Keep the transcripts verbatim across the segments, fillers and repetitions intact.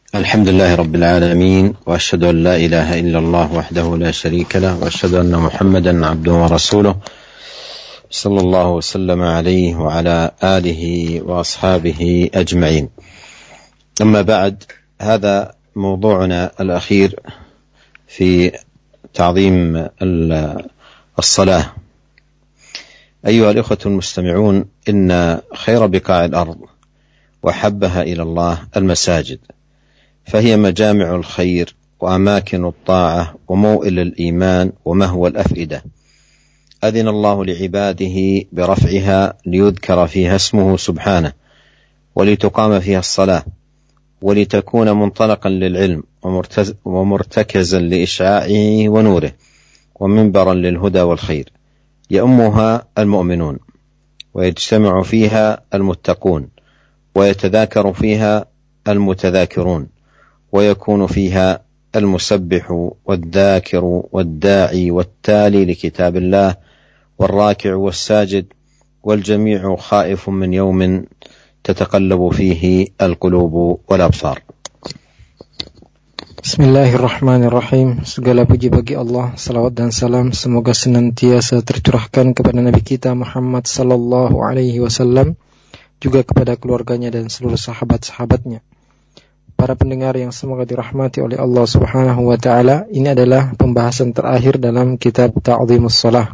الحمد لله رب العالمين، وأشهد أن لا إله إلا الله وحده لا شريك له، وأشهد أن محمدا عبده ورسوله صلى الله وسلم عليه وعلى آله وأصحابه أجمعين. أما بعد، هذا موضوعنا الأخير في تعظيم الصلاة. أيها الإخوة المستمعون، إن خير بقاع الأرض وحبها إلى الله المساجد، فهي مجامع الخير وأماكن الطاعة وموئل الإيمان ومهوى الأفئدة. أذن الله لعباده برفعها ليذكر فيها اسمه سبحانه، ولتقام فيها الصلاة، ولتكون منطلقا للعلم ومرتكزا لإشعاعه ونوره، ومنبرا للهدى والخير. يؤمها المؤمنون، ويجتمع فيها المتقون، ويتذاكر فيها المتذاكرون، ويكون فيها المسبح والذاكر والداعي والتالي لكتاب الله والراكع والساجد، والجميع خائف من يوم تتقلب فيه القلوب والأبصار. Bismillahirrahmanirrahim. Segala puji bagi Allah, salawat dan salam semoga senantiasa tercurahkan kepada Nabi kita Muhammad sallallahu alaihi wasallam, juga kepada keluarganya dan seluruh sahabat-sahabatnya. Para pendengar yang semoga dirahmati oleh Allah Subhanahu wa taala, ini adalah pembahasan terakhir dalam kitab Ta'dhimus Shalah.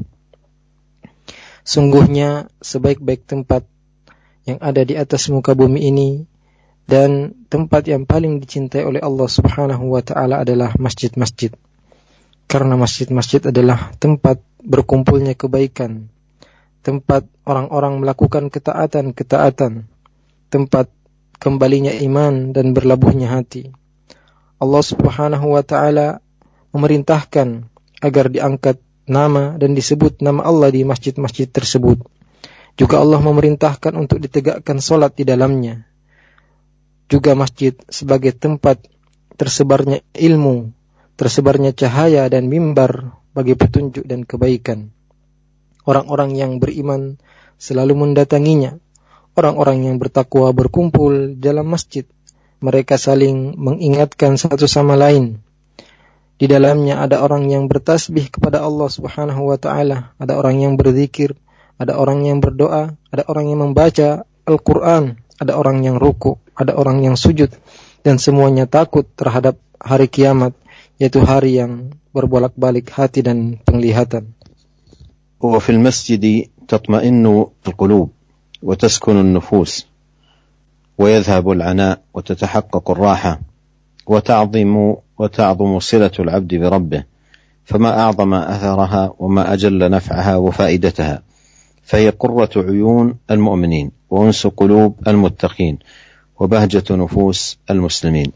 Sungguhnya sebaik-baik tempat yang ada di atas muka bumi ini dan tempat yang paling dicintai oleh Allah Subhanahu wa taala adalah masjid-masjid. Karena masjid-masjid adalah tempat berkumpulnya kebaikan, tempat orang-orang melakukan ketaatan-ketaatan, tempat kembalinya iman dan berlabuhnya hati. Allah Subhanahu wa taala memerintahkan agar diangkat nama dan disebut nama Allah di masjid-masjid tersebut. Juga Allah memerintahkan untuk ditegakkan salat di dalamnya. Juga masjid sebagai tempat tersebarnya ilmu, tersebarnya cahaya dan mimbar bagi petunjuk dan kebaikan. Orang-orang yang beriman selalu mendatanginya. Orang-orang yang bertakwa berkumpul dalam masjid. Mereka saling mengingatkan satu sama lain. Di dalamnya ada orang yang bertasbih kepada Allah Subhanahu wa taala, ada orang yang berzikir, ada orang yang berdoa, ada orang yang membaca Al-Qur'an, ada orang yang ruku, ada orang yang sujud, dan semuanya takut terhadap hari kiamat, yaitu hari yang berbolak-balik hati dan penglihatan. Wa fil masjid tatma'innu al-qulub وتسكن النفوس ويذهب العناء وتتحقق الراحة وتعظم وتعظم صلة العبد بربه، فما أعظم أثرها وما أجل نفعها وفائدتها، فهي قرة عيون المؤمنين وأنس قلوب المتقين وبهجة نفوس المسلمين.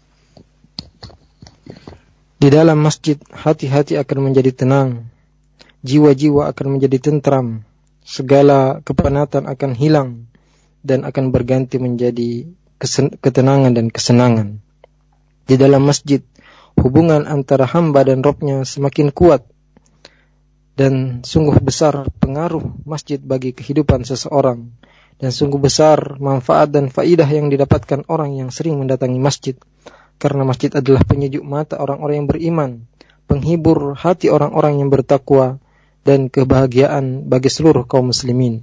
Di dalam masjid hati-hati akan menjadi tenang, jiwa-jiwa akan menjadi tentram, segala kepenatan akan hilang dan akan berganti menjadi kesen- ketenangan dan kesenangan. Di dalam masjid, hubungan antara hamba dan Rabb-nya semakin kuat, dan sungguh besar pengaruh masjid bagi kehidupan seseorang, dan sungguh besar manfaat dan faidah yang didapatkan orang yang sering mendatangi masjid, karena masjid adalah penyejuk mata orang-orang yang beriman, penghibur hati orang-orang yang bertakwa, dan kebahagiaan bagi seluruh kaum muslimin.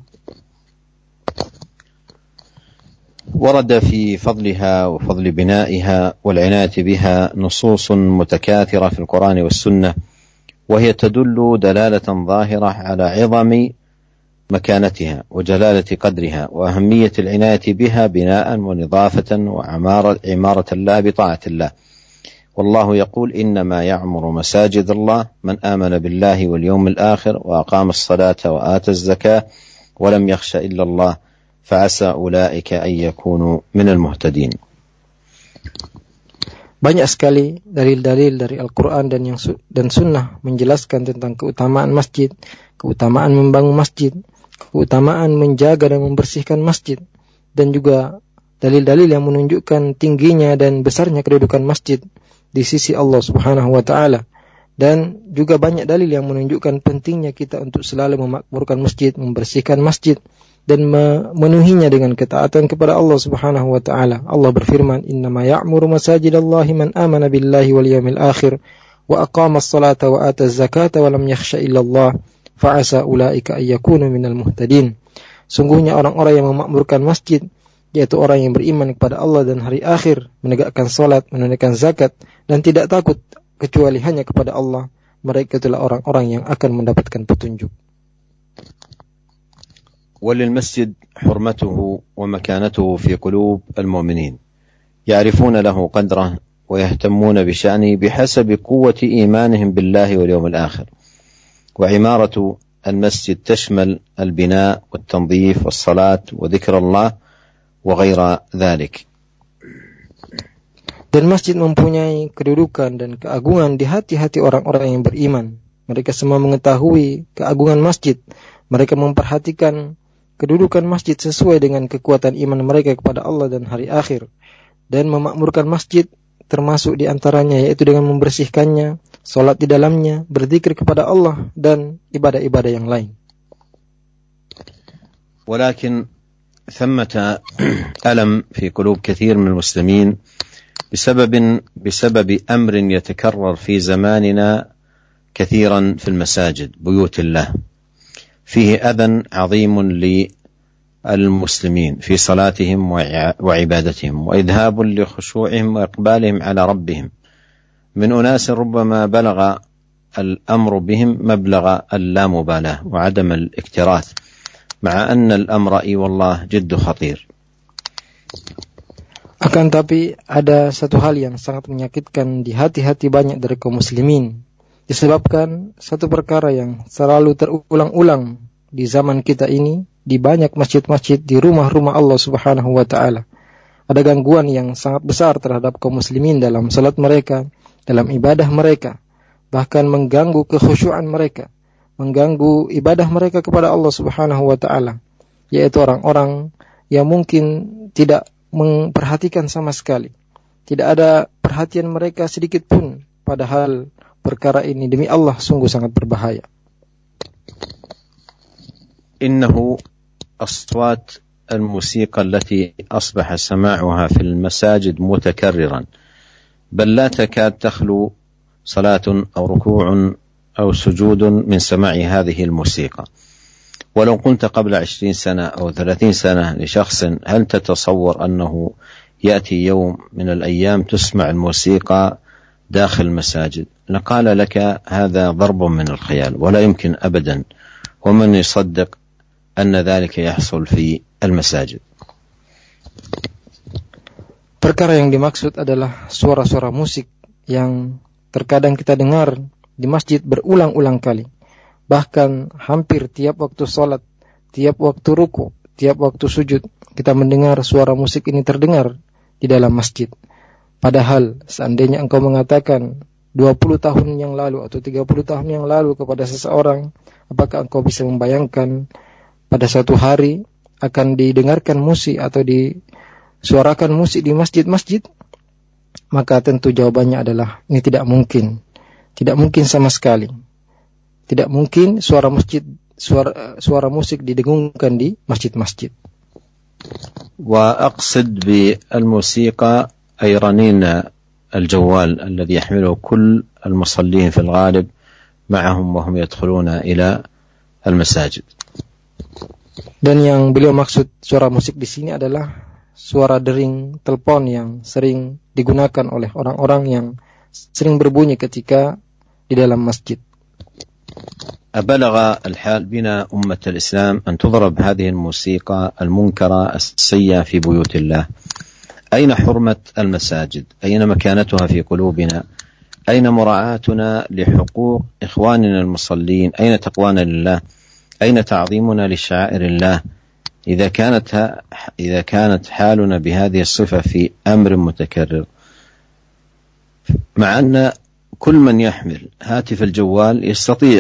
ورد في فضلها وفضل بنائها والعناية بها نصوص متكاثرة في القرآن والسنة، وهي تدل دلالة ظاهرة على عظم مكانتها وجلالة قدرها وأهمية العناية بها بناء ونظافة وعمارة عمارة الله بطاعة الله. والله يقول إنما يعمر مساجد الله من آمن بالله واليوم الآخر وأقام الصلاة وآتى الزكاة ولم يخش إلا الله فعسى أولئك أن يكونوا من المهتدين. Banyak sekali dalil-dalil dari Al-Quran dan yang su- dan Sunnah menjelaskan tentang keutamaan masjid, keutamaan membangun masjid, keutamaan menjaga dan membersihkan masjid, dan juga dalil-dalil yang menunjukkan tingginya dan besarnya kedudukan masjid di sisi Allah Subhanahu wa taala, dan juga banyak dalil yang menunjukkan pentingnya kita untuk selalu memakmurkan masjid, membersihkan masjid, dan memenuhinya dengan ketaatan kepada Allah Subhanahu wa taala. Allah berfirman, "Innama ya'muru masajidallahi man amana billahi wal yawmil akhir wa aqama as-salata wa ata az-zakata wa lam yakhsha illa Allah fa'asa ulaika ay yakunu minal muhtadin." Sungguhnya orang-orang yang memakmurkan masjid, yaitu orang yang beriman kepada Allah dan hari akhir, menegakkan salat, menunaikan zakat, dan tidak takut kecuali hanya kepada Allah, mereka itulah orang-orang yang akan mendapatkan petunjuk. وللمسجد حرمته ومكانته في قلوب المؤمنين يعرفون له قدره ويهتمون بشأنه بحسب قوة إيمانهم بالله واليوم الآخر. وعمارة المسجد تشمل البناء والتنظيف والصلاة وذكر الله وغير ذلك. Dan masjid mempunyai kedudukan dan keagungan di hati-hati orang-orang yang beriman. Mereka semua mengetahui keagungan masjid. Mereka memperhatikan kedudukan masjid sesuai dengan kekuatan iman mereka kepada Allah dan hari akhir. Dan memakmurkan masjid termasuk di antaranya yaitu dengan membersihkannya, salat di dalamnya, berzikir kepada Allah dan ibadah-ibadah yang lain. ولكن ثمة ألم في قلوب كثير من المسلمين بسبب بسبب أمر يتكرر في زماننا كثيرا في المساجد بيوت الله، فيه أذى عظيم للمسلمين في صلاتهم وعبادتهم وإذهاب لخشوعهم وإقبالهم على ربهم من أناس ربما بلغ الأمر بهم مبلغ اللامبالاة وعدم الاكتراث، مع أن الأمر إي والله جد خطير. Akan tapi ada satu hal yang sangat menyakitkan di hati-hati banyak dari kaum muslimin, disebabkan satu perkara yang selalu terulang-ulang di zaman kita ini, di banyak masjid-masjid, di rumah-rumah Allah Subhanahu wa ta'ala. Ada gangguan yang sangat besar terhadap kaum muslimin dalam salat mereka, dalam ibadah mereka, bahkan mengganggu kekhusyuan mereka, mengganggu ibadah mereka kepada Allah Subhanahu wa ta'ala, yaitu orang-orang yang mungkin tidak memperhatikan sama sekali. Tidak ada perhatian mereka sedikit pun, padahal perkara ini demi Allah sungguh sangat berbahaya. إنه أصوات الموسيقى التي أصبح سماعها في المساجد متكررا، بل لا تكاد تخلو صلاة أو ركوع أو سجود من سماع هذه الموسيقى. ولو قلت قبل عشرين سنة أو ثلاثين سنة لشخص هل تتصور أنه يأتي يوم من الأيام تسمع الموسيقى داخل المساجد، لقال لك هذا ضرب من الخيال ولا يمكن أبدا، ومن يصدق أن ذلك يحصل في المساجد. Perkara yang dimaksud adalah suara-suara musik yang terkadang kita dengar di masjid berulang-ulang kali. Bahkan hampir tiap waktu salat, tiap waktu ruku, tiap waktu sujud, kita mendengar suara musik ini terdengar di dalam masjid. Padahal seandainya engkau mengatakan dua puluh tahun yang lalu atau tiga puluh tahun yang lalu kepada seseorang, apakah engkau bisa membayangkan pada suatu hari akan didengarkan musik atau disuarakan musik di masjid-masjid? Maka tentu jawabannya adalah ini tidak mungkin. Tidak mungkin sama sekali. Tidak mungkin suara masjid suara suara musik didengungkan di masjid-masjid. وأقصد بالموسيقى أي رنين الجوال الذي يحمله كل المصلين في الغالب معهم وهم يدخلون إلى المساجد. Dan yang beliau maksud suara musik di sini adalah suara dering telepon yang sering digunakan oleh orang-orang yang sering berbunyi ketika di dalam masjid. أبلغ الحال بنا أمة الإسلام أن تضرب هذه الموسيقى المنكرة السيئة في بيوت الله. أين حرمة المساجد؟ أين مكانتها في قلوبنا؟ أين مراعاتنا لحقوق إخواننا المصلين؟ أين تقوانا لله؟ أين تعظيمنا لشعائر الله؟ إذا كانت إذا كانت حالنا بهذه الصفة في أمر متكرر، مع أن كل من يحمل هاتف الجوال يستطيع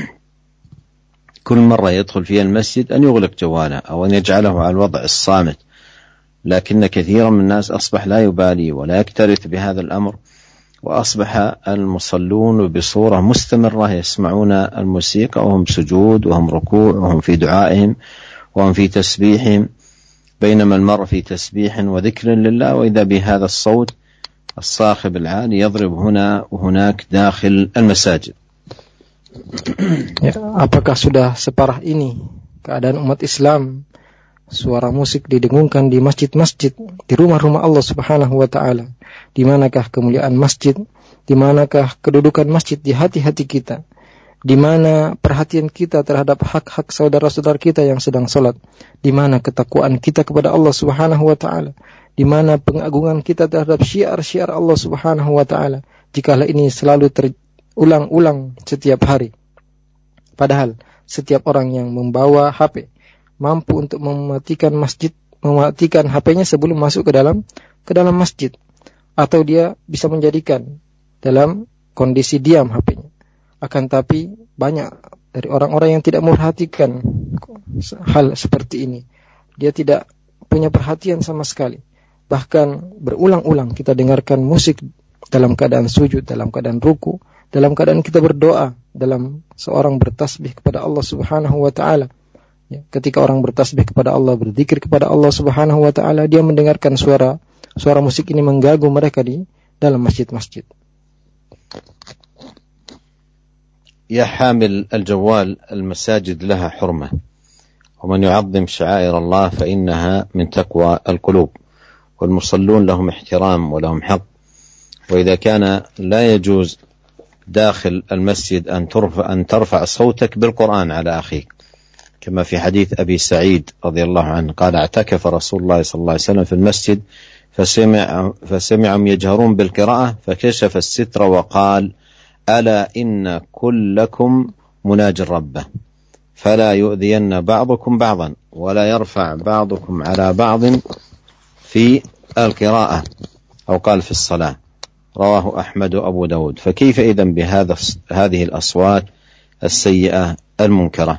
كل مرة يدخل فيها المسجد أن يغلق جواله أو أن يجعله على الوضع الصامت، لكن كثيرا من الناس أصبح لا يبالي ولا يكترث بهذا الأمر، وأصبح المصلون بصورة مستمرة يسمعون الموسيقى وهم سجود وهم ركوع وهم في دعائهم وهم في تسبيحهم بينما المرء في تسبيح وذكر لله وإذا بهذا الصوت الصاخب العالي يضرب هنا وهناك داخل المساجد. Ya, apakah sudah separah ini keadaan umat Islam? Suara musik didengungkan di masjid-masjid, di rumah-rumah Allah Subhanahu wa taala. Di manakah kemuliaan masjid? Di manakah kedudukan masjid di hati-hati kita? Di mana perhatian kita terhadap hak-hak saudara-saudara kita yang sedang salat? Di mana ketakwaan kita kepada Allah Subhanahu wa taala? Di mana pengagungan kita terhadap syiar-syiar Allah Subhanahu wa taala? Jikalau ini selalu terulang-ulang setiap hari. Padahal setiap orang yang membawa H P mampu untuk mematikan masjid, mematikan H P-nya sebelum masuk ke dalam ke dalam masjid, atau dia bisa menjadikan dalam kondisi diam H P-nya. Akan tapi banyak dari orang-orang yang tidak memperhatikan hal seperti ini. Dia tidak punya perhatian sama sekali. Bahkan berulang-ulang kita dengarkan musik dalam keadaan sujud, dalam keadaan ruku, dalam keadaan kita berdoa, dalam seorang bertasbih kepada Allah Subhanahu wa taala. Ya, ketika orang bertasbih kepada Allah, berzikir kepada Allah Subhanahu wa taala, dia mendengarkan suara suara musik ini mengganggu mereka di dalam masjid-masjid. يا حامل الجوال المساجد لها حرمة ومن يعظم شعائر الله فإنها من تقوى القلوب والمصلون لهم احترام ولهم حق وإذا كان لا يجوز داخل المسجد أن ترفع, أن ترفع صوتك بالقرآن على أخيك كما في حديث أبي سعيد رضي الله عنه قال اعتكف رسول الله صلى الله عليه وسلم في المسجد فسمع فسمعهم يجهرون بالقراءة فكشف الستر وقال ألا إن كلكم مناج ربه فلا يؤذين بعضكم بعضا ولا يرفع بعضكم على بعض في القراءة أو قال في الصلاة رواه أحمد وأبو داود. فكيف إذن بهذا هذه الأصوات السيئة المنكرة؟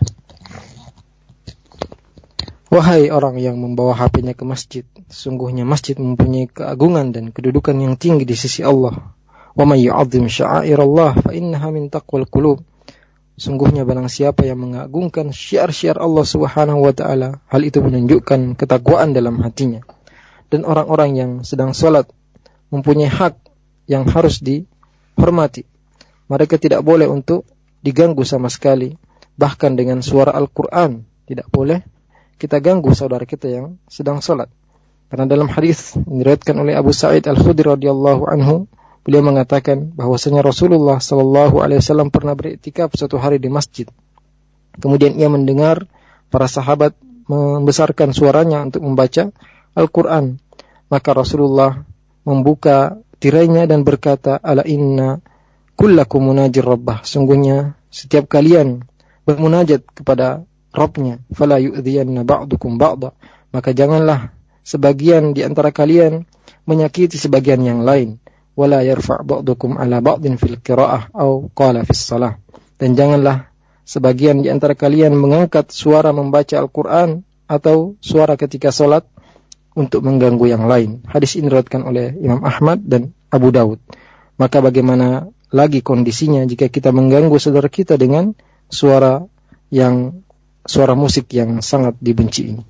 Wahai orang yang membawa H P-nya ke masjid, sesungguhnya masjid mempunyai keagungan dan kedudukan yang tinggi di sisi Allah. Wa may yu'azzim sya'airallah fa innaha min taqwal qulub. Sungguhnya barang siapa yang mengagungkan syiar-syiar Allah Subhanahu wa taala, hal itu menunjukkan ketakwaan dalam hatinya. Dan orang-orang yang sedang salat mempunyai hak yang harus dihormati. Mereka tidak boleh untuk diganggu sama sekali, bahkan dengan suara Al-Qur'an tidak boleh kita ganggu saudara kita yang sedang salat. Karena dalam hadis diriwayatkan oleh Abu Sa'id Al-Khudri radhiyallahu anhu, beliau mengatakan bahwasanya Rasulullah sallallahu alaihi wasallam pernah beriktikaf suatu hari di masjid. Kemudian ia mendengar para sahabat membesarkan suaranya untuk membaca Al-Qur'an. Maka Rasulullah membuka tirainya dan berkata, "Ala inna kullakum munajir rabbah." Sungguhnya setiap kalian bermunajat kepada Rabbnya, fala yu'dhiyanna ba'dukum ba'da. Maka janganlah sebagian di antara kalian menyakiti sebagian yang lain. Wala yarfa' ba'dukum ala ba'din fil qira'ah au qala fis shalah. Dan janganlah sebagian di antara kalian mengangkat suara membaca Al-Qur'an atau suara ketika salat untuk mengganggu yang lain. Hadis ini diriwayatkan oleh Imam Ahmad dan Abu Dawud. Maka bagaimana lagi kondisinya jika kita mengganggu saudara kita dengan suara yang suara musik yang sangat dibenci ini.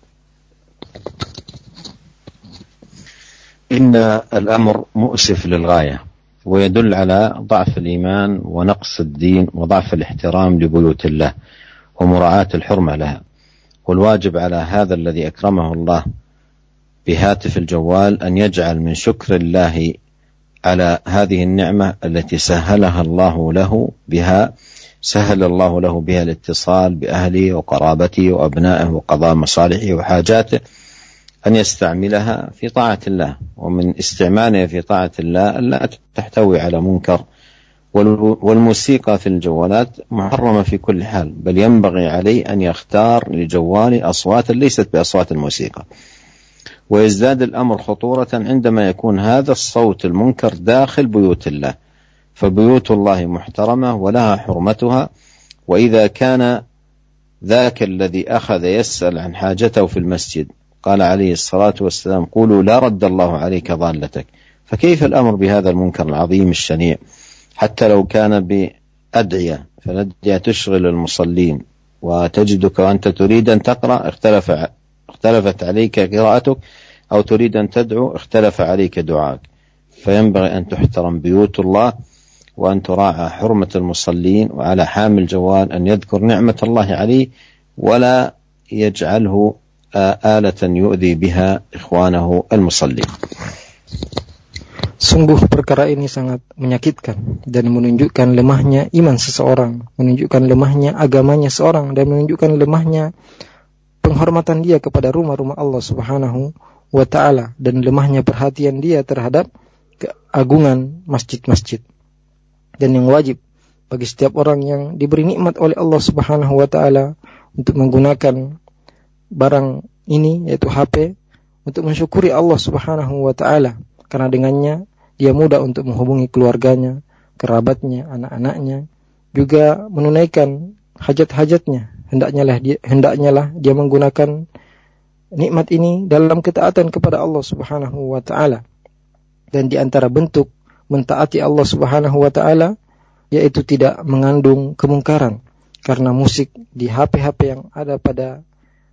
إن الأمر مؤسف للغاية ويدل على ضعف الإيمان ونقص الدين وضعف الاحترام لبيوت الله ومراعاة الحرمة لها. والواجب على هذا الذي أكرمه الله بهاتف الجوال أن يجعل من شكر الله على هذه النعمة التي سهلها الله له بها سهل الله له بها الاتصال بأهله وقرابته وأبنائه وقضاء مصالحه وحاجاته أن يستعملها في طاعة الله. ومن استعمالها في طاعة الله ألا تحتوي على منكر. والموسيقى في الجوالات محرمة في كل حال، بل ينبغي عليه أن يختار لجواله أصوات ليست بأصوات الموسيقى. ويزداد الأمر خطورة عندما يكون هذا الصوت المنكر داخل بيوت الله، فبيوت الله محترمة ولها حرمتها. وإذا كان ذاك الذي أخذ يسأل عن حاجته في المسجد قال عليه الصلاة والسلام قولوا لا رد الله عليك ضالتك، فكيف الأمر بهذا المنكر العظيم الشنيع؟ حتى لو كان بأدعية، فالأدعية تشغل المصلين وتجدك وأنت تريد أن تقرأ اختلف اختلفت عليك قراءتك، أو تريد أن تدعو اختلف عليك دعاءك. فينبغي أن تحترم بيوت الله، وأن تراعى حرمة المصلين، وعلى حامل الجوال أن يذكر نعمة الله عليه ولا يجعله آلة يؤذي بها إخوانه المصلين. Sungguh perkara ini sangat menyakitkan dan menunjukkan lemahnya iman seseorang, menunjukkan lemahnya agamanya seorang, dan menunjukkan lemahnya penghormatan dia kepada rumah-rumah Allah Subhanahu wa ta'ala, dan lemahnya perhatian dia terhadap keagungan masjid-masjid. Dan yang wajib bagi setiap orang yang diberi nikmat oleh Allah Subhanahu wa ta'ala untuk menggunakan barang ini, yaitu H P, untuk mensyukuri Allah Subhanahu wa ta'ala, karena dengannya dia mudah untuk menghubungi keluarganya, kerabatnya, anak-anaknya, juga menunaikan hajat-hajatnya. Hendaknya lah dia, hendaknya lah dia menggunakan nikmat ini dalam ketaatan kepada Allah Subhanahu wa ta'ala. Dan di antara bentuk mentaati Allah Subhanahu wa ta'ala yaitu tidak mengandung kemungkaran, karena musik di H P-H P yang ada pada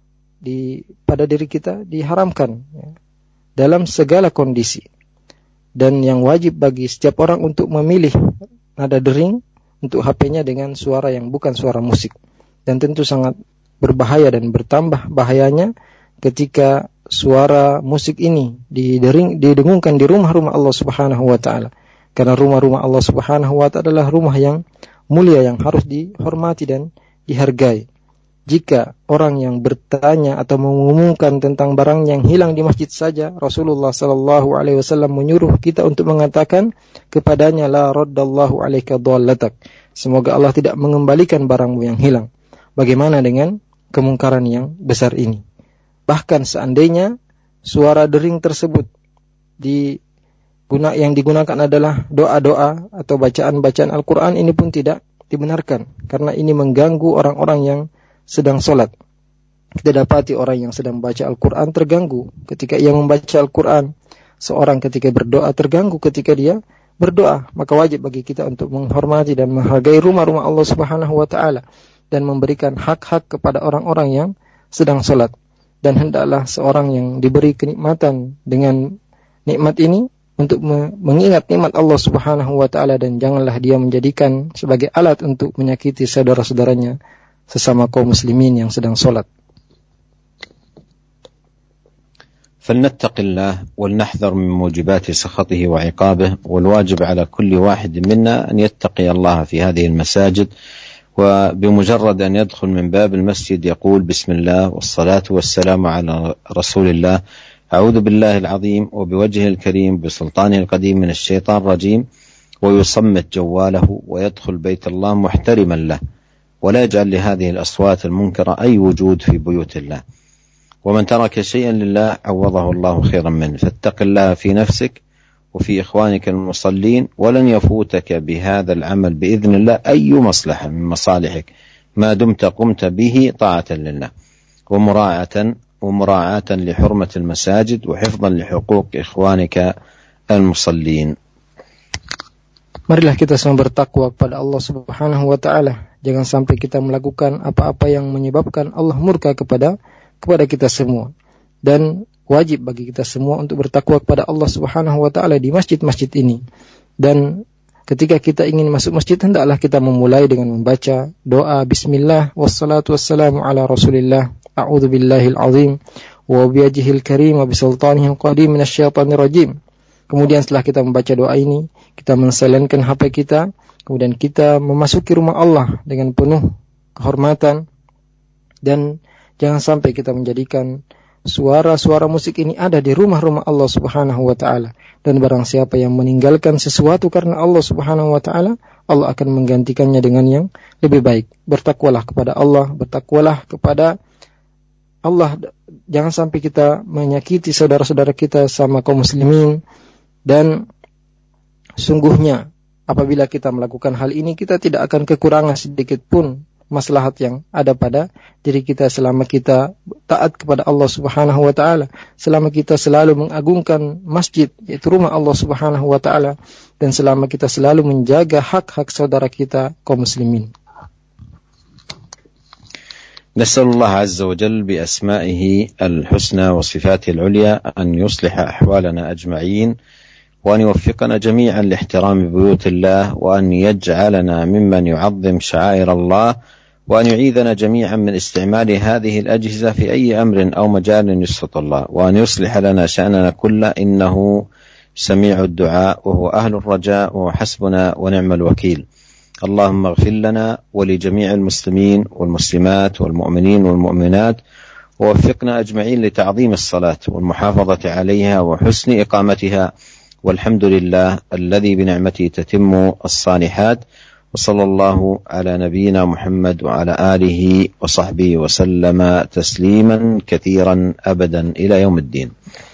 di pada diri kita diharamkan ya, dalam segala kondisi. Dan yang wajib bagi setiap orang untuk memilih nada dering untuk H P-nya dengan suara yang bukan suara musik. Dan tentu sangat berbahaya dan bertambah bahayanya ketika suara musik ini didering, didengungkan di rumah-rumah Allah Subhanahu wa ta'ala. Karena rumah-rumah Allah Subhanahu wa ta'ala adalah rumah yang mulia, yang harus dihormati dan dihargai. Jika orang yang bertanya atau mengumumkan tentang barang yang hilang di masjid saja, Rasulullah sallallahu alaihi wasallam menyuruh kita untuk mengatakan kepadanya, la raddallahu alaika dhallatak. Semoga Allah tidak mengembalikan barangmu yang hilang. Bagaimana dengan kemungkaran yang besar ini? Bahkan seandainya suara dering tersebut di guna yang digunakan adalah doa-doa atau bacaan-bacaan Al-Quran, ini pun tidak dibenarkan, karena ini mengganggu orang-orang yang sedang sholat. Kita dapati orang yang sedang baca Al-Quran terganggu ketika ia membaca Al-Quran. Seorang ketika berdoa terganggu ketika dia berdoa. Maka wajib bagi kita untuk menghormati dan menghargai rumah-rumah Allah Subhanahu wa ta'ala, dan memberikan hak-hak kepada orang-orang yang sedang sholat. Dan hendaklah seorang yang diberi kenikmatan dengan nikmat ini untuk mengingat nikmat Allah Subhanahu wa ta'ala, dan janganlah dia menjadikan sebagai alat untuk menyakiti saudara-saudaranya sesama kaum muslimin yang sedang salat. فلنتق الله ولنحذر من موجبات سخطه وعقابه، والواجب على كل واحد منا أن يتقي الله في هذه المساجد، وبمجرد أن يدخل من باب المسجد يقول بسم الله والصلاة والسلام على رسول الله، أعوذ بالله العظيم وبوجهه الكريم بسلطانه القديم من الشيطان الرجيم، ويصمت جواله ويدخل بيت الله محترما له، ولا يجعل لهذه الأصوات المنكرة أي وجود في بيوت الله. ومن ترك شيئا لله عوضه الله خيرا منه. فاتق الله في نفسك وفي إخوانك المصلين، ولن يفوتك بهذا العمل بإذن الله أي مصلحة من مصالحك ما دمت قمت به طاعة لله ومراعاة ومراعاة لحرمة المساجد وحفظا لحقوق إخوانك المصلين. Marilah kita semua bertakwa kepada Allah Subhanahu wa ta'ala. Jangan sampai kita melakukan apa-apa yang menyebabkan Allah murka kepada kepada kita semua. Dan wajib bagi kita semua untuk bertakwa kepada Allah Subhanahu wa ta'ala di masjid-masjid ini. Dan ketika kita ingin masuk masjid, hendaklah kita memulai dengan membaca doa bismillah wassalatu wassalamu ala rasulillah, a'udzu billahil azim wa biwajhihil karim wa bisultanihil qadim minasyaitonir rajim. Kemudian setelah kita membaca doa ini, kita menselenkan H P kita, kemudian kita memasuki rumah Allah dengan penuh kehormatan, dan jangan sampai kita menjadikan suara-suara musik ini ada di rumah-rumah Allah Subhanahu wa ta'ala. Dan barang siapa yang meninggalkan sesuatu karena Allah Subhanahu wa ta'ala, Allah akan menggantikannya dengan yang lebih baik. Bertakwalah kepada Allah, bertakwalah kepada Allah. Jangan sampai kita menyakiti saudara-saudara kita sama kaum muslimin. Dan sungguhnya apabila kita melakukan hal ini, kita tidak akan kekurangan sedikit pun maslahat yang ada pada diri kita selama kita taat kepada Allah Subhanahu wa ta'ala, selama kita selalu mengagungkan masjid, yaitu rumah Allah Subhanahu wa ta'ala, dan selama kita selalu menjaga hak-hak saudara kita kaum muslimin. نسأل الله عز وجل بأسمائه الحسنى وصفاته العليا أن يصلح أحوالنا أجمعين، وأن يوفقنا جميعا لاحترام بيوت الله، وأن يجعلنا ممن يعظم شعائر الله، وأن يعيذنا جميعا من استعمال هذه الأجهزة في أي أمر أو مجال يسخط الله، وأن يصلح لنا شأننا كله، إنه سميع الدعاء وهو أهل الرجاء وهو حسبنا ونعم الوكيل. اللهم اغفر لنا ولجميع المسلمين والمسلمات والمؤمنين والمؤمنات، ووفقنا أجمعين لتعظيم الصلاة والمحافظة عليها وحسن إقامتها، والحمد لله الذي بنعمته تتم الصالحات. وصلى الله على نبينا محمد وعلى آله وصحبه وسلم تسليما كثيرا أبدا إلى يوم الدين.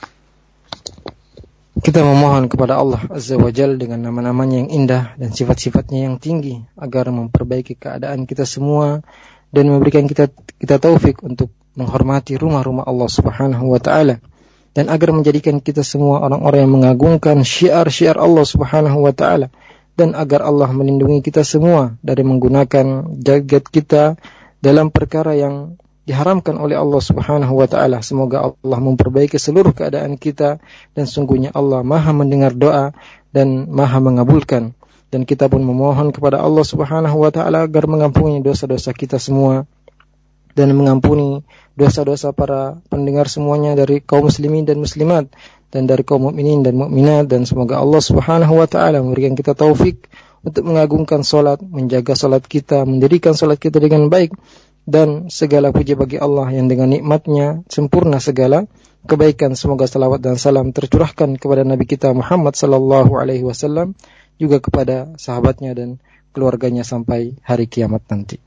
Kita memohon kepada Allah Azza wa Jalla dengan nama-namanya yang indah dan sifat-sifatnya yang tinggi agar memperbaiki keadaan kita semua dan memberikan kita kita taufik untuk menghormati rumah-rumah Allah Subhanahu wa taala, dan agar menjadikan kita semua orang-orang yang mengagungkan syiar-syiar Allah Subhanahu wa taala, dan agar Allah melindungi kita semua dari menggunakan gadget kita dalam perkara yang diharamkan oleh Allah Subhanahu wa taala. Semoga Allah memperbaiki seluruh keadaan kita, dan sungguhnya Allah Maha mendengar doa dan Maha mengabulkan. Dan kita pun memohon kepada Allah Subhanahu wa taala agar mengampuni dosa-dosa kita semua dan mengampuni dosa-dosa para pendengar semuanya dari kaum muslimin dan muslimat dan dari kaum mukminin dan mukminat. Dan semoga Allah Subhanahu wa taala memberikan kita taufik untuk mengagungkan salat, menjaga salat kita, mendirikan salat kita dengan baik. Dan segala puji bagi Allah yang dengan nikmatnya sempurna segala kebaikan. Semoga salawat dan salam tercurahkan kepada Nabi kita Muhammad sallallahu alaihi wasallam, juga kepada sahabatnya dan keluarganya sampai hari kiamat nanti.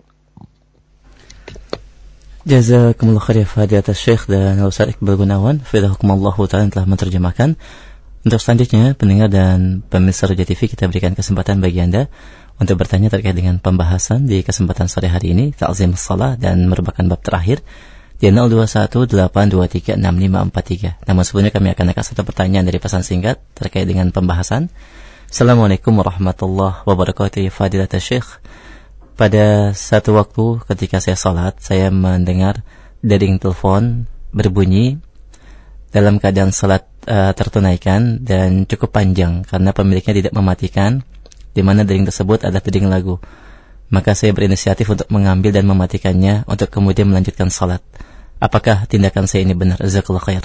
Jazakumullah khair ya Fadilatul Syekh dan Ustaz Iqbal Gunawan, Fidhakumullah ta'ala telah menerjemahkan. Untuk selanjutnya, pendengar dan pemirsa Roja T V, kita berikan kesempatan bagi Anda untuk bertanya terkait dengan pembahasan di kesempatan sore hari ini, ta'zim shalah, dan merupakan bab terakhir di nol dua satu delapan dua tiga enam lima empat tiga. Namun sebelumnya kami akan angkat satu pertanyaan dari pesan singkat terkait dengan pembahasan. Assalamualaikum warahmatullahi wabarakatuh. Fadilatul Syekh, pada satu waktu ketika saya salat, saya mendengar dering telepon berbunyi dalam keadaan salat uh, tertunaikan dan cukup panjang karena pemiliknya tidak mematikan, di mana dering tersebut adalah dering lagu. Maka saya berinisiatif untuk mengambil dan mematikannya untuk kemudian melanjutkan salat. Apakah tindakan saya ini benar? Jazakallahu khair.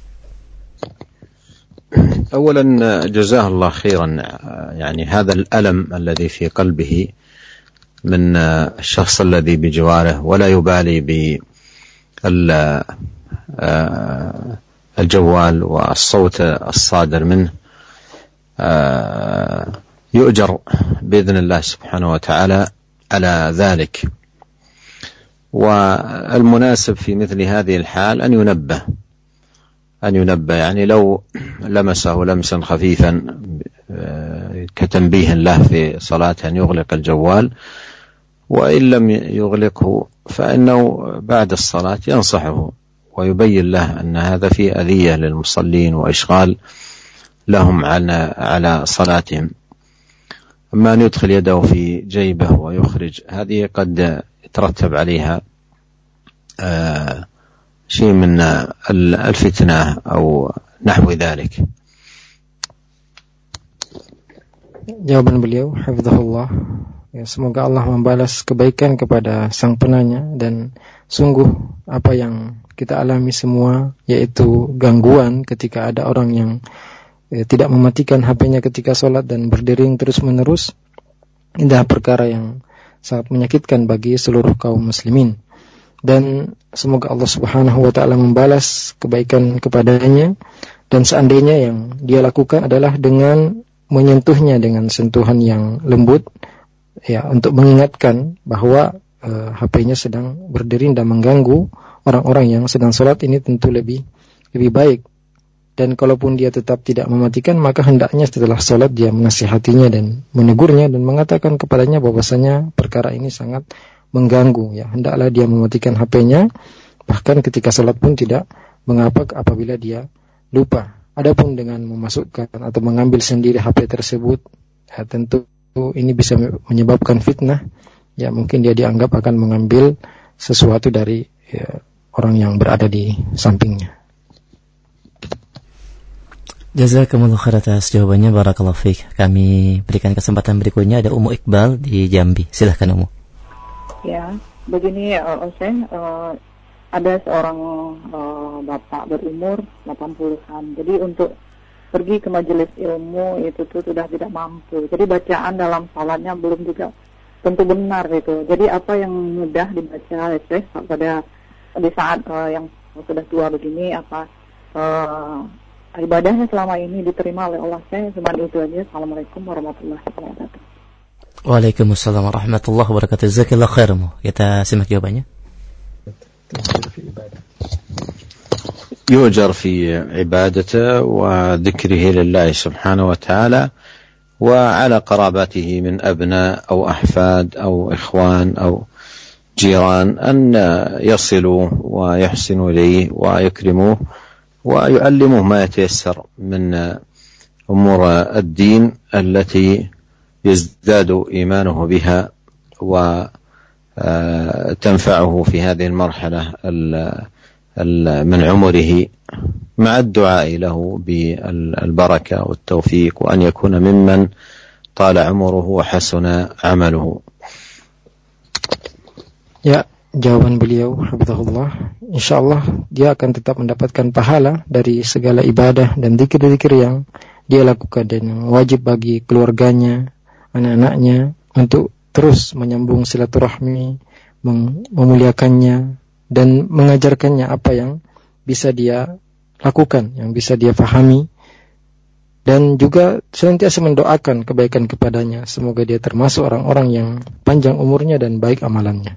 أولا جزاه الله خيرا. يعني هذا الألم الذي في قلبه من الشخص الذي بجواره ولا يبالي بالجوال والصوت الصادر منه، يؤجر بإذن الله سبحانه وتعالى على ذلك. والمناسب في مثل هذه الحال أن ينبه أن ينبه يعني لو لمسه لمسا خفيفا كتنبيه له في صلاته أن يغلق الجوال، وإن لم يغلقه فإنه بعد الصلاة ينصحه ويبين له أن هذا فيه أذية للمصلين وإشغال لهم على على صلاتهم. أما أن يدخل يده في جيبه ويخرج، هذه قد يترتب عليها آه شيء من الفتنة أو نحو ذلك. Jawaban beliau, hafizahullah, ya, semoga Allah membalas kebaikan kepada sang penanya. Dan sungguh apa yang kita alami semua, yaitu gangguan ketika ada orang yang ya, tidak mematikan H P-nya ketika sholat dan berdering terus-menerus, ini adalah perkara yang sangat menyakitkan bagi seluruh kaum muslimin. Dan semoga Allah Subhanahu wa taala membalas kebaikan kepadanya, dan seandainya yang dia lakukan adalah dengan menyentuhnya dengan sentuhan yang lembut, ya, untuk mengingatkan bahwa uh, H P-nya sedang berdering dan mengganggu orang-orang yang sedang sholat, ini tentu lebih lebih baik. Dan kalaupun dia tetap tidak mematikan, maka hendaknya setelah sholat dia menasihatinya dan menegurnya dan mengatakan kepadanya bahwasanya perkara ini sangat mengganggu, ya, hendaklah dia mematikan H P-nya, bahkan ketika sholat pun tidak mengapa apabila dia lupa. Adapun dengan memasukkan atau mengambil sendiri H P tersebut, ya, tentu ini bisa menyebabkan fitnah, ya, mungkin dia dianggap akan mengambil sesuatu dari ya, orang yang berada di sampingnya. Jazakumullah khair atas jawabannya, barakallahu fiik. Kami berikan kesempatan berikutnya, ada Umu Iqbal di Jambi. Silahkan Umu. Ya, begini uh, Ustaz, uh, ada seorang uh, bapak berumur delapan puluhan. Jadi untuk pergi ke majelis ilmu itu tuh sudah tidak mampu. Jadi bacaan dalam salatnya belum juga tentu benar gitu. Jadi apa yang mudah dibaca Ustaz pada di saat uh, yang sudah tua begini, apa uh, ibadahnya selama ini diterima oleh Allah? Saya cuma itu aja. Assalamualaikum warahmatullahi wabarakatuh. Waalaikumsalam warahmatullahi wabarakatuh. Jazakallahu khairan. Kita simak jawabannya. يؤجر في عبادته وذكره لله سبحانه وتعالى وعلى قرابته من أبناء أو أحفاد أو إخوان أو جيران أن يصلوا ويحسنوا إليه ويكرموه ويعلموه ما يتيسر من أمور الدين التي يزداد إيمانه بها وتنفعه في هذه المرحلة من عمره، مع الدعاء له بالبركة والتوفيق وأن يكون ممن طال عمره وحسن عمله. Ya, jawaban beliau, hafizahullah, insyaallah dia akan tetap mendapatkan pahala dari segala ibadah dan zikir-zikir yang dia lakukan, dan yang wajib bagi keluarganya, anak-anaknya untuk terus menyambung silaturahmi, memuliakannya dan mengajarkannya apa yang bisa dia lakukan, yang bisa dia fahami, dan juga senantiasa mendoakan kebaikan kepadanya. Semoga dia termasuk orang-orang yang panjang umurnya dan baik amalannya.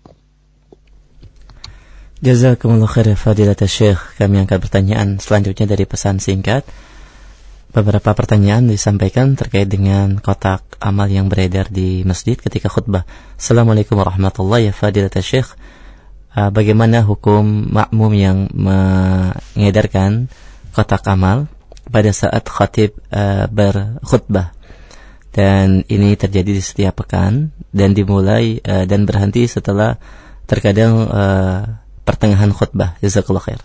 Jazakumullah khair fadilat Syekh. Kami angkat pertanyaan selanjutnya dari pesan singkat. Beberapa pertanyaan disampaikan terkait dengan kotak amal yang beredar di masjid ketika khutbah. Assalamualaikum warahmatullahi wabarakatuh. Fadilat Syekh, bagaimana hukum makmum yang mengedarkan kotak amal pada saat khatib uh, berkhutbah, dan ini terjadi di setiap pekan dan dimulai uh, dan berhenti setelah terkadang uh, pertengahan khutbah. Jazakallahu khair.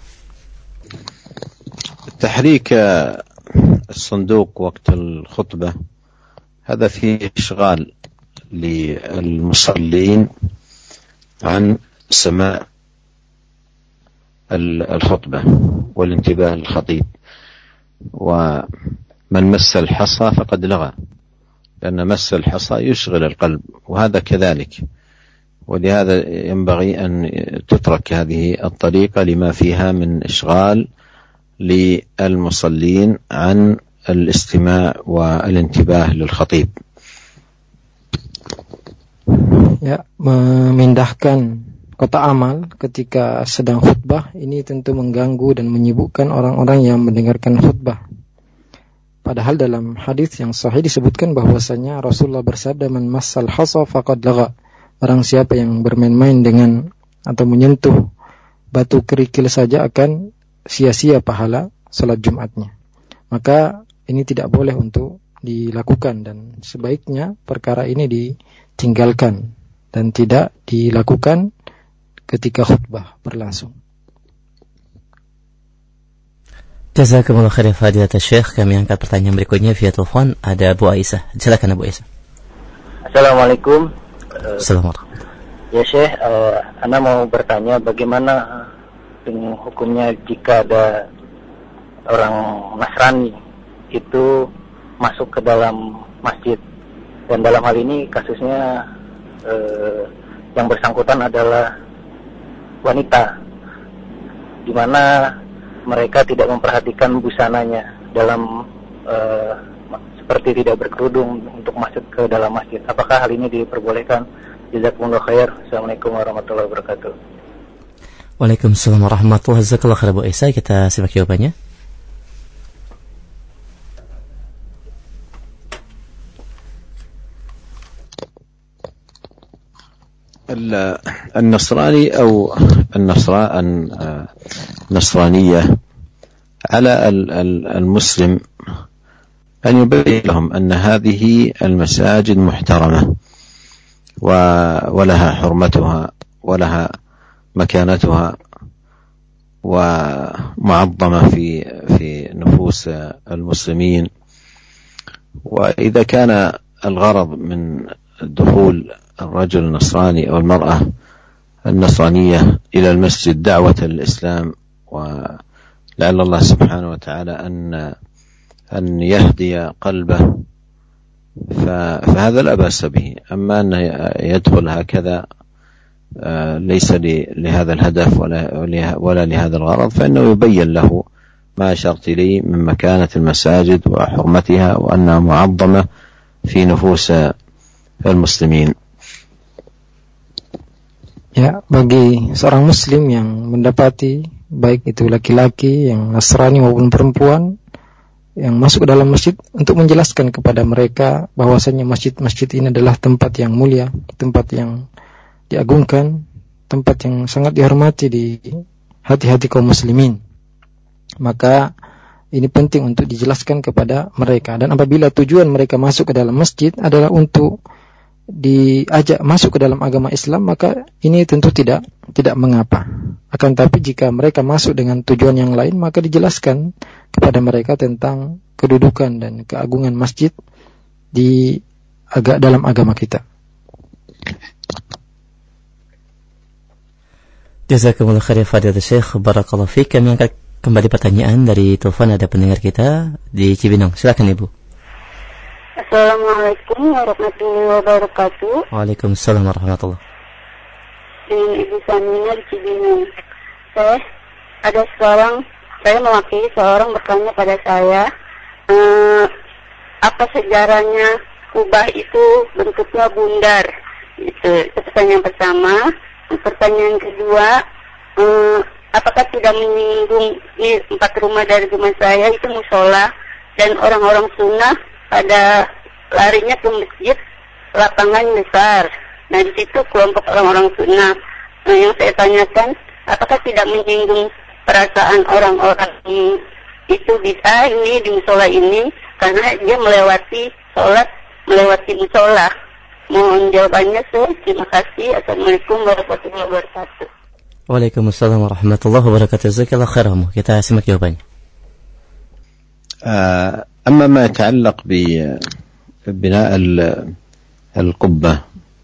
تحريك الصندوق وقت الخطبة هذا فيه إشغال للمصلين عن سماع الخطبة والانتباه للخطيب، ومن مس الحصى فقد لغى، لأن مس الحصى يشغل القلب، وهذا كذلك. ولهذا ينبغي أن تترك هذه الطريقة لما فيها من إشغال للمصلين عن الاستماع والانتباه للخطيب. Ya, memindahkan kotak amal ketika sedang khutbah ini tentu mengganggu dan menyibukkan orang-orang yang mendengarkan khutbah. Padahal dalam hadis yang sahih disebutkan bahwasanya Rasulullah bersabda, "Man massal hasa faqad lagha." Barang siapa yang bermain-main dengan atau menyentuh batu kerikil saja akan sia-sia pahala salat Jumatnya. Maka ini tidak boleh untuk dilakukan, dan sebaiknya perkara ini ditinggalkan dan tidak dilakukan ketika khutbah berlangsung. Jazakumullah khairan fadilat Syekh. Kami angkat pertanyaan berikutnya via telepon. Ada Abu Aisyah. Silakan Abu Aisyah. Assalamualaikum. Assalamualaikum. Ya Syekh, uh, Anda mau bertanya bagaimana dengan hukumnya jika ada orang Nasrani itu masuk ke dalam masjid, dan dalam hal ini kasusnya uh, yang bersangkutan adalah wanita, di mana mereka tidak memperhatikan busananya dalam uh, seperti tidak berkerudung untuk masuk ke dalam masjid. Apakah hal ini diperbolehkan? Jazakumullah khair. Assalamualaikum warahmatullahi wabarakatuh. Waalaikumsalam warahmatullahi wabarakatuh. Jazakallahu khair Bu Aisyah. Kita simak jawabannya. النصراني أو النصرانية على المسلم أن يبين لهم أن هذه المساجد محترمة ولها حرمتها ولها مكانتها ومعظمة في في نفوس المسلمين. وإذا كان الغرض من دخول الرجل النصراني أو المرأة النصرانية إلى المسجد دعوة للإسلام، ولعل الله سبحانه وتعالى أن أن يهدي قلبه، فهذا لا بأس به. أما أن يدخل هكذا ليس لهذا الهدف ولا ولا لهذا الغرض، فإنه يبين له ما أشرت لي من مكانة المساجد وحرمتها وأنها معظمة في نفوس المسلمين. Ya, bagi seorang muslim yang mendapati baik itu laki-laki yang Nasrani maupun perempuan yang masuk ke dalam masjid, untuk menjelaskan kepada mereka bahwasanya masjid-masjid ini adalah tempat yang mulia, tempat yang diagungkan, tempat yang sangat dihormati di hati-hati kaum muslimin. Maka ini penting untuk dijelaskan kepada mereka. Dan apabila tujuan mereka masuk ke dalam masjid adalah untuk diajak masuk ke dalam agama Islam, maka ini tentu tidak tidak mengapa. Akan tapi jika mereka masuk dengan tujuan yang lain, maka dijelaskan kepada mereka tentang kedudukan dan keagungan masjid di agak dalam agama kita. Jazakumullah khair fadilatul Syekh, barakallahu fiik. Kami angkat kembali pertanyaan dari telepon, ada pendengar kita di Cibinong. Silakan Ibu. Assalamualaikum warahmatullahi wabarakatuh. Waalaikumsalam warahmatullahi. Dengan Ibu Samina di Cibinong. Saya ada seorang, saya mewakili seorang bertanya pada saya, eh, apa sejarahnya kubah itu bentuknya bundar? Itu, itu pertanyaan pertama. Pertanyaan kedua, eh, apakah tidak menyinggung di empat rumah dari rumah saya itu musola, dan orang-orang sunnah pada larinya ke masjid lapangan besar. Nah, di situ kelompok orang-orang sunnah. Nah, yang saya tanyakan, apakah tidak menyinggung perasaan orang-orang itu bisa ini di musola ini, karena dia melewati sholat, melewati musola. Mohon jawabannya, Syekh. Terima kasih. Assalamualaikum warahmatullahi wabarakatuh. Waalaikumsalam warahmatullahi wabarakatuh. Jazakallahu khairan. Kita simak jawabannya. أما ما يتعلق ببناء القبة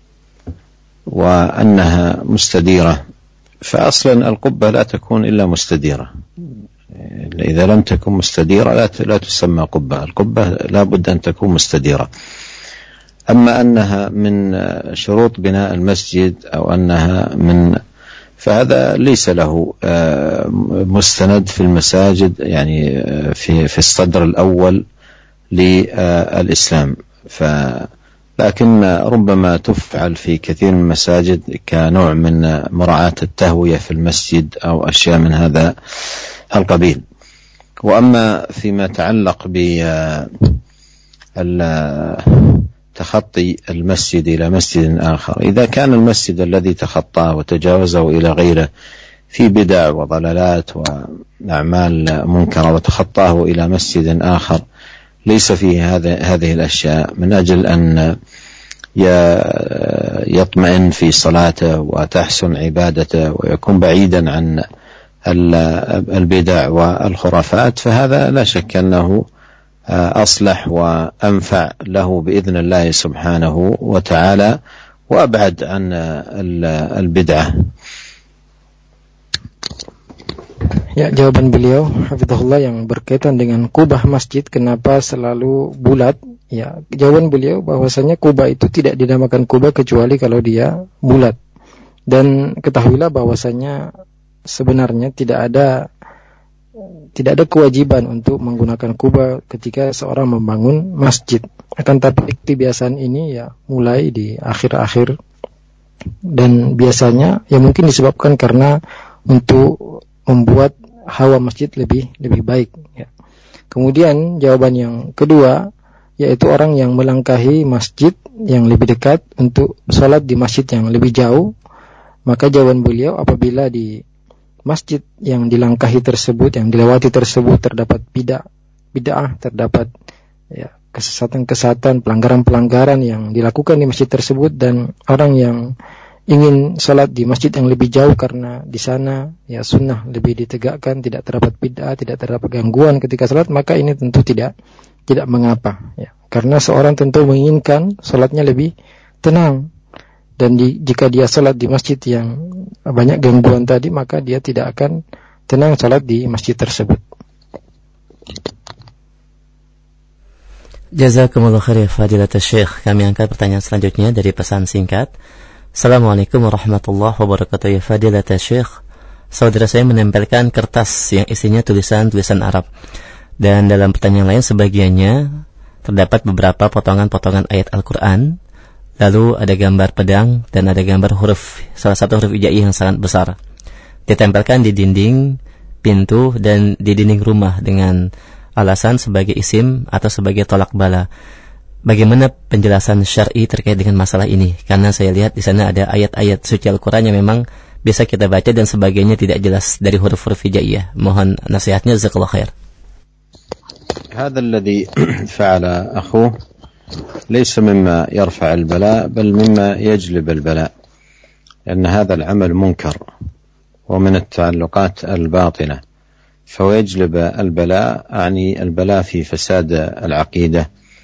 وأنها مستديرة، فأصلا القبة لا تكون إلا مستديرة. إذا لم تكن مستديرة لا تسمى قبة. القبة لا بد أن تكون مستديرة. أما أنها من شروط بناء المسجد أو أنها من، فهذا ليس له مستند في المساجد، يعني في في الصدر الأول للإسلام، لكن ربما تفعل في كثير من المساجد كنوع من مراعاة التهوية في المسجد أو أشياء من هذا القبيل. وأما فيما يتعلق ب تخطي المسجد إلى مسجد آخر، إذا كان المسجد الذي تخطاه وتجاوزه إلى غيره في بدع وضلالات وأعمال منكرة وتخطاه إلى مسجد آخر ليس فيه هذه الأشياء، من أجل أن يطمئن في صلاته وتحسن عبادته ويكون بعيدا عن البدع والخرافات، فهذا لا شك أنه أصلح وأنفع له بإذن الله سبحانه وتعالى وأبعد عن البدعة. Ya, jawaban beliau hafizahullah yang berkaitan dengan kubah masjid kenapa selalu bulat. Ya, jawaban beliau bahwasanya kubah itu tidak dinamakan kubah kecuali kalau dia bulat. Dan ketahuilah bahwasanya sebenarnya tidak ada tidak ada kewajiban untuk menggunakan kubah ketika seorang membangun masjid. Akan tapi kebiasaan ini ya mulai di akhir-akhir, dan biasanya ya mungkin disebabkan karena untuk membuat hawa masjid lebih lebih baik ya. Kemudian jawaban yang kedua, yaitu orang yang melangkahi masjid yang lebih dekat untuk sholat di masjid yang lebih jauh, maka jawaban beliau apabila di masjid yang dilangkahi tersebut, yang dilewati tersebut terdapat bid'ah, bid'ah terdapat ya, kesesatan-kesesatan, pelanggaran-pelanggaran yang dilakukan di masjid tersebut, dan orang yang ingin sholat di masjid yang lebih jauh karena di sana ya sunnah lebih ditegakkan, tidak terdapat bid'ah, tidak terdapat gangguan ketika sholat, maka ini tentu tidak tidak mengapa ya. Karena seorang tentu menginginkan sholatnya lebih tenang, dan di, jika dia sholat di masjid yang banyak gangguan tadi, maka dia tidak akan tenang sholat di masjid tersebut. Jazakumullah khair ya Fadilatul Syekh. Kami angkat pertanyaan selanjutnya dari pesan singkat. Assalamualaikum warahmatullahi wabarakatuh ya Fadilatul Syekh. Saudara saya menempelkan kertas yang isinya tulisan-tulisan Arab, dan dalam pertanyaan lain sebagiannya terdapat beberapa potongan-potongan ayat Al-Quran. Lalu ada gambar pedang dan ada gambar huruf, salah satu huruf hijaiyah yang sangat besar, ditempelkan di dinding pintu dan di dinding rumah dengan alasan sebagai isim atau sebagai tolak bala. Bagaimana penjelasan syar'i terkait dengan masalah ini? Karena saya lihat di sana ada ayat-ayat suci Al-Quran yang memang bisa kita baca dan sebagainya tidak jelas dari huruf-huruf hijaiyah. Mohon nasihatnya, jazakallahu khair. هذا الذي فعل أخوه ليس مما يرفع البلاء، بل مما يجلب البلاء، لأن هذا العمل منكر ومن التعلقات الباطنة، فيجلب البلاء يعني البلاء في فساد العقيدة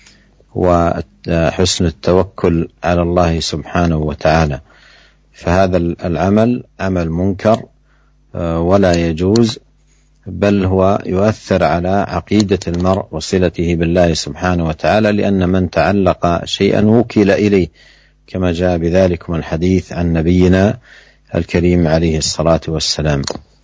وحسن التوكل على الله سبحانه وتعالى. فهذا العمل عمل منكر ولا يجوز، بل هو يؤثر على عقيدة المرء وصلته بالله سبحانه وتعالى، لأن من تعلق شيئا وكل إليه، كما جاء بذلك من الحديث عن نبينا الكريم عليه الصلاة والسلام.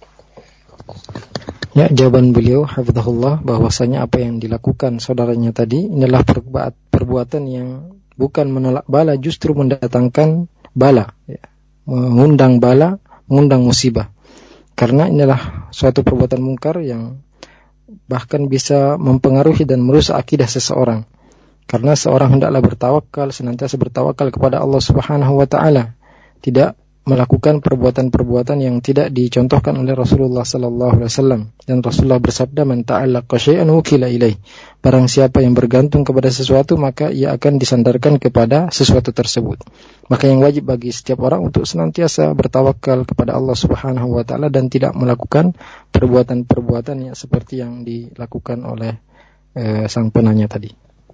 Ya, jawaban beliau hafizahullah bahwasanya apa yang dilakukan saudaranya tadi inilah perbuatan yang bukan menolak bala, justru mendatangkan bala, ya. Mengundang bala, mengundang musibah. Karena inilah suatu perbuatan mungkar yang bahkan bisa mempengaruhi dan merusak akidah seseorang. Karena seorang hendaklah bertawakal, senantiasa bertawakal kepada Allah Subhanahu wa taala, tidak melakukan perbuatan-perbuatan yang tidak dicontohkan oleh Rasulullah sallallahu alaihi wasallam. Dan Rasulullah bersabda, "Man ta'allaqa syai'an wukila ilaih." Barang siapa yang bergantung kepada sesuatu, maka ia akan disandarkan kepada sesuatu tersebut. Maka yang wajib bagi setiap orang untuk senantiasa bertawakal kepada Allah Subhanahu wa taala dan tidak melakukan perbuatan-perbuatan yang seperti yang dilakukan oleh eh, sang penanya tadi.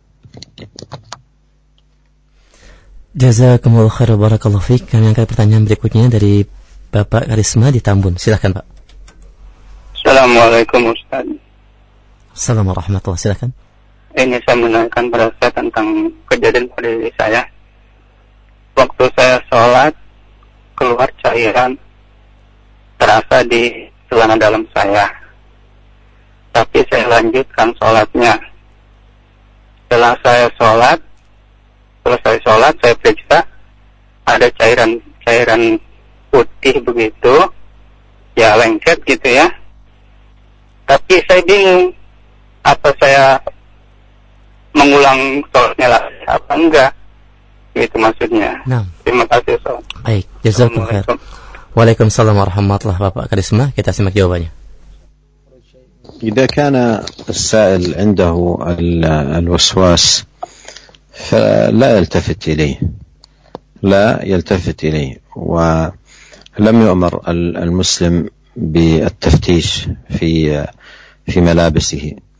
Jazakumullah khair, barakallahu fiik. Kami angkat pertanyaan berikutnya dari Bapak Karisma di Tambun. Silakan, Pak. Assalamualaikum Ustaz. Assalamualaikum warahmatullahi wabarakatuh. Silakan. Ini saya menanyakan pada saya tentang kejadian pada diri saya. Waktu saya sholat, keluar cairan terasa di celana dalam saya. Tapi saya lanjutkan sholatnya. Setelah saya sholat, selesai sholat, saya periksa ada cairan cairan putih begitu, ya lengket gitu ya. Tapi saya bingung, apa saya mengulang sholatnya lagi apa enggak? Itu maksudnya. Nah. Terima kasih Ustaz. Baik, jazakumullah khair. Waalaikumsalam warahmatullahi wabarakatuh. Pak Karisma, kita simak jawabannya. إذا كان السائل عنده الوسواس فلا يلتفت إليه لا يلتفت إليه ولم يؤمر المسلم بالتفتيش في في ملابسه.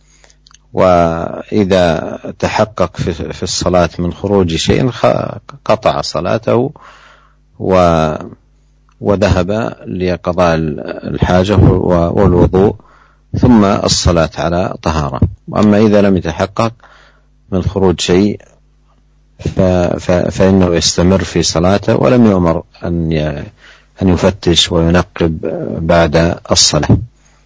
وإذا تحقق في الصلاة من خروج شيء قطع صلاته وذهب لقضاء الحاجة والوضوء ثم الصلاة على طهارة. وأما إذا لم يتحقق من خروج شيء فإنه يستمر في صلاته ولم يؤمر أن أن يفتش وينقب بعد الصلاة.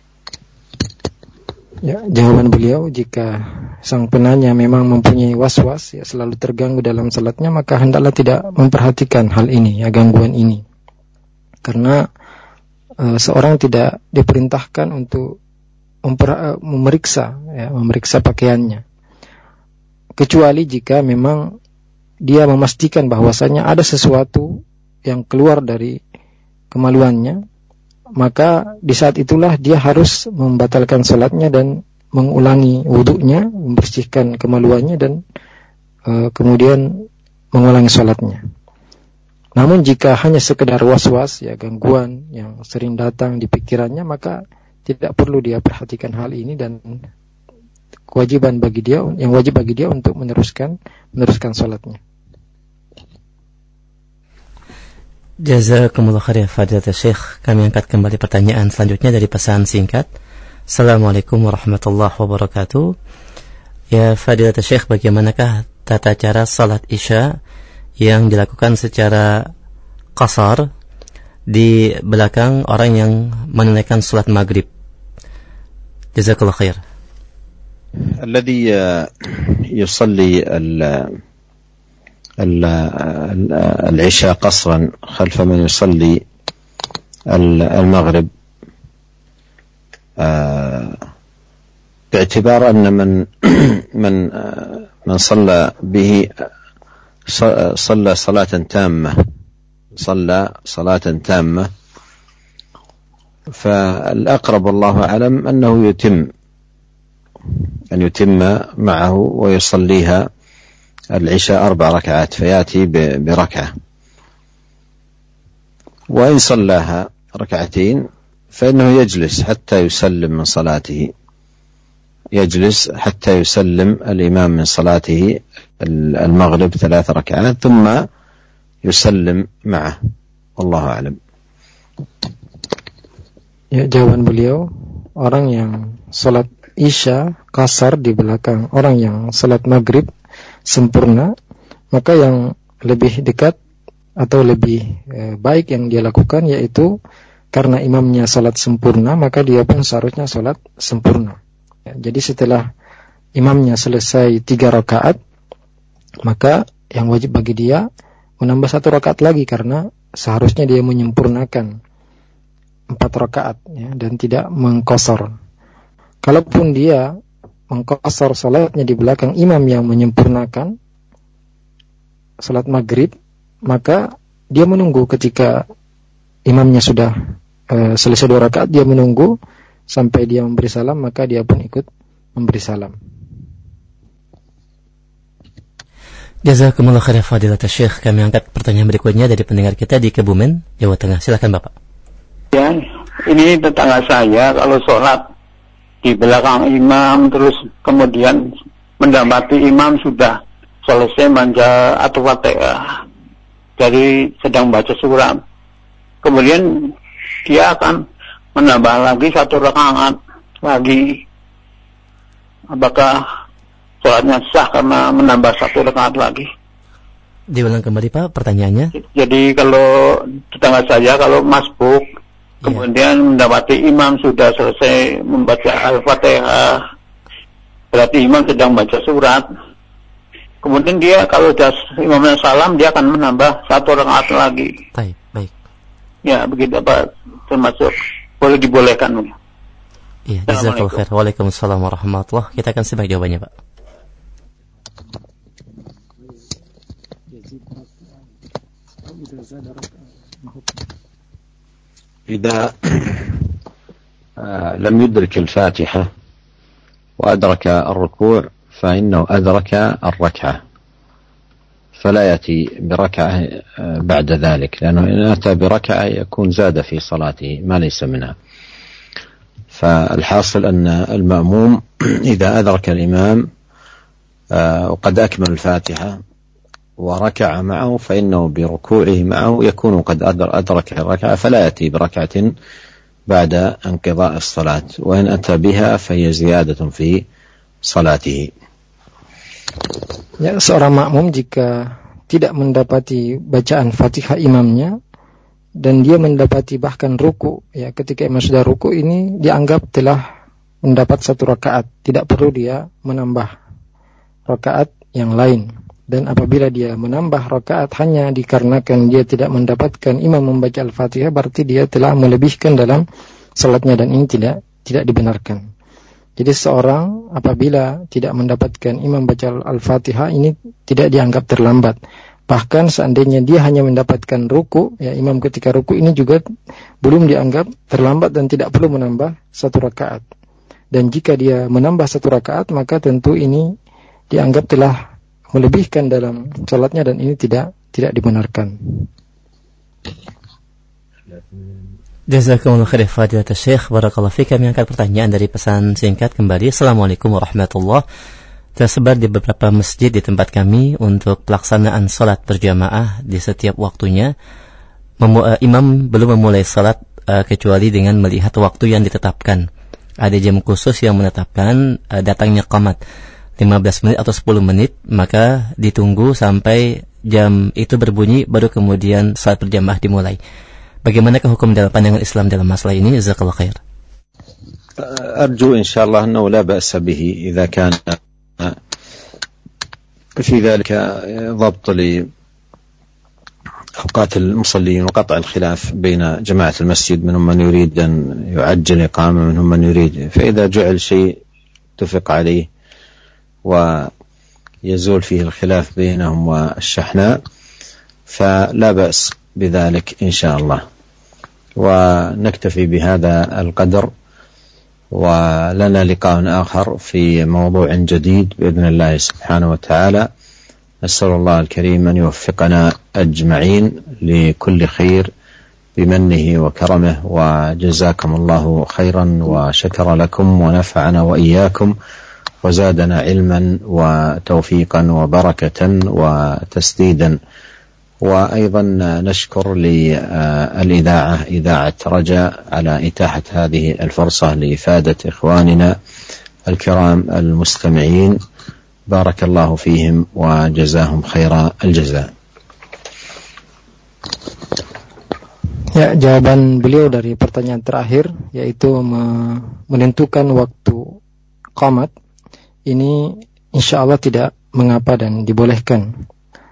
Ya, jawaban beliau, jika sang penanya memang mempunyai was-was, ya selalu terganggu dalam salatnya, maka hendaklah tidak memperhatikan hal ini, ya gangguan ini. Karena e, seorang tidak diperintahkan untuk memper, memeriksa, ya, memeriksa pakaiannya, kecuali jika memang dia memastikan bahwasanya ada sesuatu yang keluar dari kemaluannya, maka di saat itulah dia harus membatalkan salatnya dan mengulangi wuduknya, membersihkan kemaluannya dan e, kemudian mengulangi salatnya. Namun jika hanya sekedar was-was, ya gangguan yang sering datang di pikirannya, maka tidak perlu dia perhatikan hal ini, dan kewajiban bagi dia, yang wajib bagi dia untuk meneruskan meneruskan salatnya. Jazakumullah khair ya Fadilatul Syekh. Kami angkat kembali pertanyaan selanjutnya dari pesan singkat. Assalamualaikum warahmatullahi wabarakatuh. Ya Fadilatul Syekh, bagaimanakah tata cara salat Isya yang dilakukan secara qasar di belakang orang yang menunaikan salat Maghrib? Jazakallah khair. الذي يصلي العشاء قصرا خلف من يصلي المغرب باعتبار أن من من من صلى به صلى صلاة تامة صلى صلاة تامة فالأقرب والله أعلم أنه يتم أن يتم معه ويصليها العشاء أربع ركعات فيأتي بركعة، وإن صلاها ركعتين فإنه يجلس حتى يسلم من صلاته يجلس حتى يسلم الإمام من صلاته المغرب ثلاث ركعات ثم يسلم معه والله أعلم. Ya, jawaban beliau, orang yang salat Isya kasar di belakang orang yang salat Maghrib sempurna, maka yang lebih dekat atau lebih eh, baik yang dia lakukan yaitu karena imamnya salat sempurna, maka dia pun seharusnya salat sempurna. Ya, jadi setelah imamnya selesai tiga rakaat, maka yang wajib bagi dia menambah satu rakaat lagi, karena seharusnya dia menyempurnakan empat rakaat, ya, dan tidak mengqasar. Kalaupun dia mengqasar salatnya di belakang imam yang menyempurnakan salat Maghrib, maka dia menunggu ketika imamnya sudah uh, selesai dua rakaat, dia menunggu sampai dia memberi salam, maka dia pun ikut memberi salam. Jazakumullah khair Fadilatul Syekh. Kami angkat pertanyaan berikutnya dari pendengar kita di Kebumen, Jawa Tengah. Silakan Bapak. Ya, ini tetangga saya kalau sholat di belakang imam, terus kemudian mendapati imam sudah selesai baca atau Fatihah, jadi sedang baca surat, kemudian dia akan menambah lagi satu rakaat lagi. Apakah sholatnya sah karena menambah satu rakaat lagi? Diulang kembali Pak pertanyaannya. Jadi kalau tetangga saya kalau masbuk, kemudian mendapati imam sudah selesai membaca Al-Fatihah, berarti imam sedang baca surat. Kemudian dia kalau sudah imamnya salam, dia akan menambah satu rakaat lagi. Baik, baik. Ya, begitu Pak, termasuk boleh dibolehkan. Iya, jazakallahu khair. Waalaikumsalam warahmatullahi. Kita akan simak jawabannya, Pak. إذا لم يدرك الفاتحة وأدرك الركوع فإنه أدرك الركعة فلا يأتي بركعة بعد ذلك، لأنه إن أتى بركعة يكون زاد في صلاته ما ليس منها. فالحاصل أن المأموم إذا أدرك الإمام وقد أكمل الفاتحة وركع معه فإنه بركوعه معه يكون قد أدرك الركعة فلا يأتي بركعة بعد انقضاء الصلاة، وإن أتى بها فهي زيادة في صلاته. Ya, seorang makmum jika tidak mendapati bacaan Fatihah imamnya dan dia mendapati bahkan ruku, ya ketika imam sudah ruku, ini dianggap telah mendapat satu rakaat, tidak perlu dia menambah rakaat yang lain. Dan apabila dia menambah rakaat hanya dikarenakan dia tidak mendapatkan imam membaca Al-Fatihah, berarti dia telah melebihkan dalam salatnya, dan ini tidak tidak dibenarkan. Jadi seorang apabila tidak mendapatkan imam baca Al-Fatihah, ini tidak dianggap terlambat. Bahkan seandainya dia hanya mendapatkan ruku, ya imam ketika ruku, ini juga belum dianggap terlambat dan tidak perlu menambah satu rakaat. Dan jika dia menambah satu rakaat, maka tentu ini dianggap telah melebihkan dalam salatnya, dan ini tidak tidak dibenarkan. Jazakumullah khair fadilatul Syekh, barakallahu fiik. Kami angkat pertanyaan dari pesan singkat kembali. Assalamualaikum warahmatullahi wabarakatuh. Tersebar di beberapa masjid di tempat kami untuk pelaksanaan salat berjamaah di setiap waktunya. Memu- uh, imam belum memulai salat uh, kecuali dengan melihat waktu yang ditetapkan. Ada jam khusus yang menetapkan uh, datangnya qamat lima belas menit atau sepuluh menit, maka ditunggu sampai jam itu berbunyi baru kemudian salat berjamaah dimulai. Bagaimanakah hukum dalam pandangan Islam dalam masalah ini? Jazakallahu khair. أرجو إن شاء الله أنه لا بأس به إذا كان في ذلك ضبط لأوقات المصلين وقطع الخلاف بين جماعة المسجد، منهم من يريد أن يعجل إقامة، منهم من يريد، فإذا جعل شيء اتفق عليه ويزول فيه الخلاف بينهم والشحناء فلا بأس بذلك إن شاء الله. ونكتفي بهذا القدر، ولنا لقاء آخر في موضوع جديد بإذن الله سبحانه وتعالى. نسأل الله الكريم أن يوفقنا أجمعين لكل خير بمنه وكرمه، وجزاكم الله خيرا وشكر لكم ونفعنا وإياكم وزادنا علما وتوفيقا وبركة وتسديدا. وأيضا نشكر للإذاعة إذاعة رجاء على إتاحة هذه الفرصة لإفادة إخواننا الكرام المستمعين، بارك الله فيهم وجزاهم خير الجزاء. Ya, jawaban beliau dari pertanyaan terakhir, yaitu menentukan waktu qamat, ini insya Allah tidak mengapa dan dibolehkan.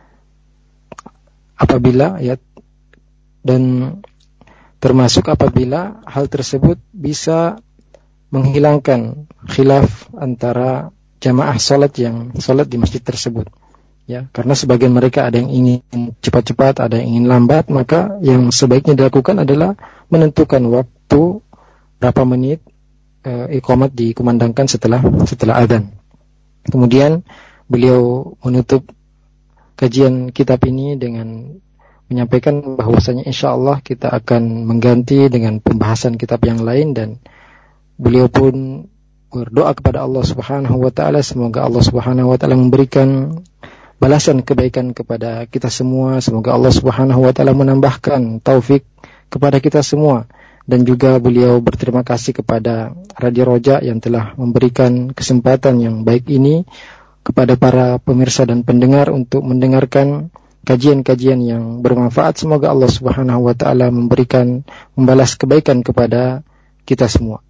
Apabila ya, dan termasuk apabila hal tersebut bisa menghilangkan khilaf antara jamaah salat yang salat di masjid tersebut. Ya, karena sebagian mereka ada yang ingin cepat-cepat, ada yang ingin lambat, maka yang sebaiknya dilakukan adalah menentukan waktu berapa menit e, iqamat dikumandangkan setelah setelah adzan. Kemudian beliau menutup kajian kitab ini dengan menyampaikan bahwasanya insyaallah kita akan mengganti dengan pembahasan kitab yang lain, dan beliau pun berdoa kepada Allah Subhanahu wa taala semoga Allah Subhanahu wa taala memberikan balasan kebaikan kepada kita semua, semoga Allah Subhanahu wa taala menambahkan taufik kepada kita semua, dan juga beliau berterima kasih kepada Radio Roja yang telah memberikan kesempatan yang baik ini kepada para pemirsa dan pendengar untuk mendengarkan kajian-kajian yang bermanfaat. Semoga Allah Subhanahu wa taala memberikan membalas kebaikan kepada kita semua.